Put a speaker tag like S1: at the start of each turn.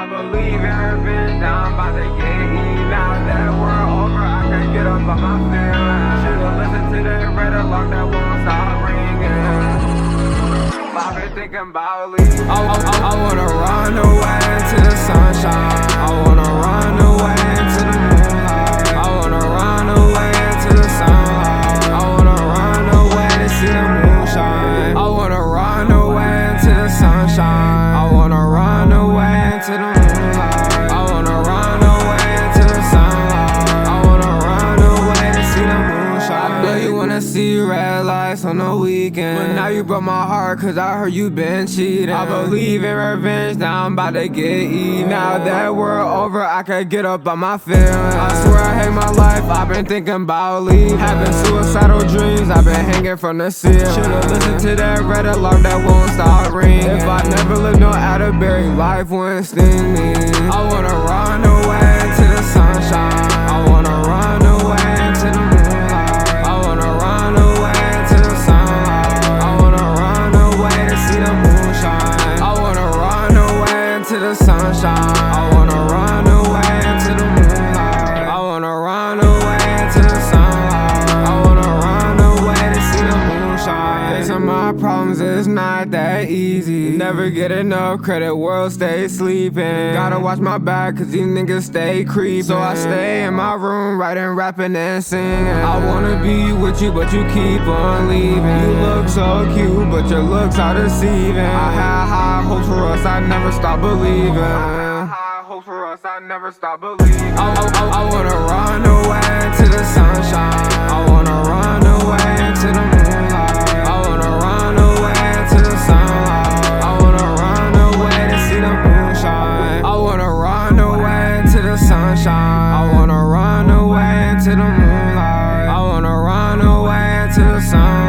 S1: I believe in revenge, now I'm about to get eaten. Now that we're over, I can get up on my feelings. Should've listened to that red alarm that won't stop ringing. I've been thinking about leaving. I wanna run away to the sunshine. I wanna run away to the moonlight. I wanna run away to the sunlight. I wanna run away to see the moonshine. I wanna run away to the sunshine. I wanna run away to the moonlight. I wanna run away to the sunlight. I wanna run away to see the moonshine. I know you wanna see red lights on the weekend, but now you broke my heart cause I heard you been cheating. I believe in revenge, now I'm about to get eaten. Now that we're over, I could get up on my feelings. I swear I hate my life, I've been thinking about leaving. Having suicidal dreams, I've been hanging from the ceiling. Should've listened to that red alarm that won't stop ringing. If I never lived no Atterbury, life wouldn't sting me. I wanna run away to the sunshine. I wanna run away to the moonlight. I wanna run away to the sunlight. I wanna run away to see the moonshine. I wanna run away to the sunshine. I wanna run away to the moonlight. I wanna run away to the sunlight. I wanna run away to see the moonshine. Facing my problems is not that easy. Never get enough credit, world stay sleeping. Gotta watch my back cause these niggas stay creeping. So I stay in my room writing, rapping and singing. I wanna be with you but you keep on leaving. You look so cute but your looks are deceiving. I had high hopes for us, I never stop believing. Hopes for us, I never stop believing. I wanna run away to the sunshine. I wanna run away to the moonlight. I wanna run away to the sunlight. I wanna run away to see the moonshine. I wanna run away to the sunshine. I wanna run away to the moonlight. I wanna run away to the sun.